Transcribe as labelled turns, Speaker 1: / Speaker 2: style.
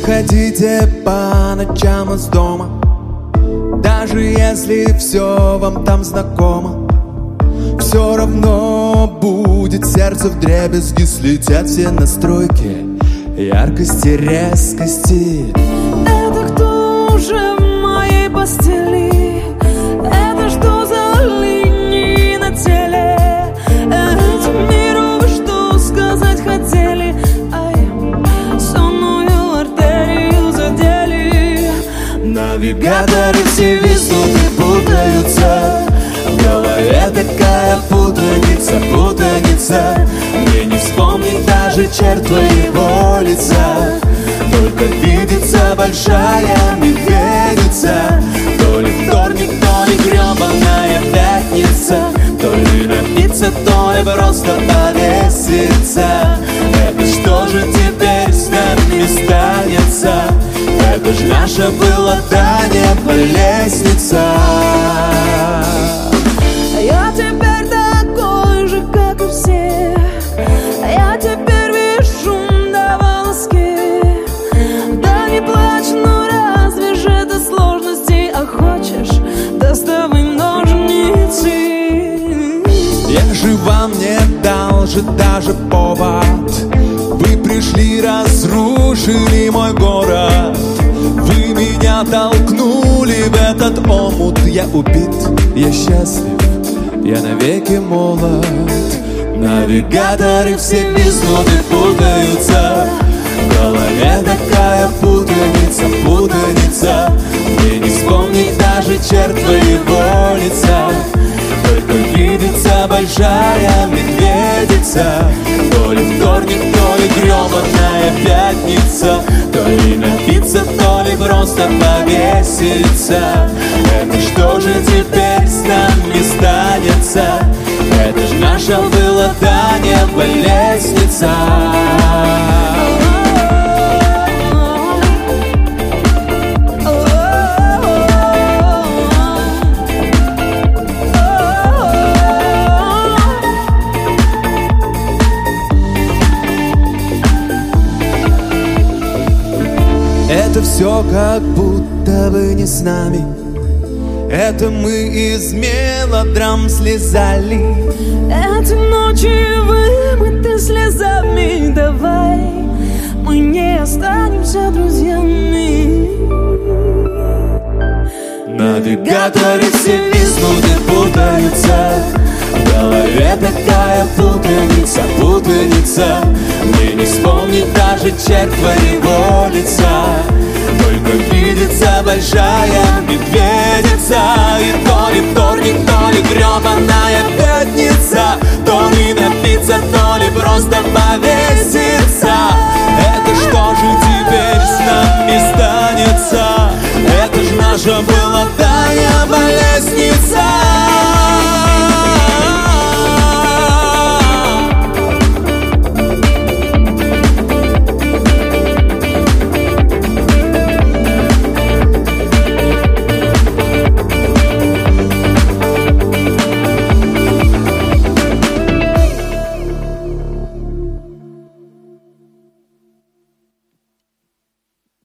Speaker 1: выходите по ночам из дома, даже если все вам там знакомо. Все равно будет сердце вдребезги, слетят все настройки яркости, резкости.
Speaker 2: Это кто уже в моей постели? Это что за линии на теле? Этим миру вы что сказать хотели? Ай, сонную артерию задели.
Speaker 1: Навигаторы все виснут и путаются, в голове такая путаница, путаница. Мне не вспомнить даже черт твоего лица, только видится большая медведица. То ли вторник, то ли гребаная пятница, то ли напиться, то ли просто повеситься. Это что же теперь с нами станется? Это ж наша была до неба лестница.
Speaker 2: Я теперь такой же, как и все. Я теперь вижу до волоски. Да не плачь, ну разве же это сложности? А хочешь, доставай ножницы.
Speaker 1: Я же вам не дал же даже повод. Вы пришли, разрушили мой город. Вы меня толкнули в этот омут. Я убит, я счастлив, я навеки молод. Навигаторы все виснут и путаются, в голове такая путаница, путаница. Мне не вспомнить даже черт твоего лица, только видится большая медведица. То ли вторник, то ли гребаная пятница, то ли напиться, то ли просто повеситься. Это что же теперь с нами станется? Это ж наша была до неба лестница. Это все как будто бы не с нами. Это мы из мелодрам слезали.
Speaker 2: Эти ночи вымыты слезами. Давай мы не останемся друзьями.
Speaker 1: Навигаторы все виснут и путаются, в голове такая путаница, путаница. Мне не вспомнить даже черт твоего лица, только видится большая медведица. И то ли вторник, то ли гребаная пятница.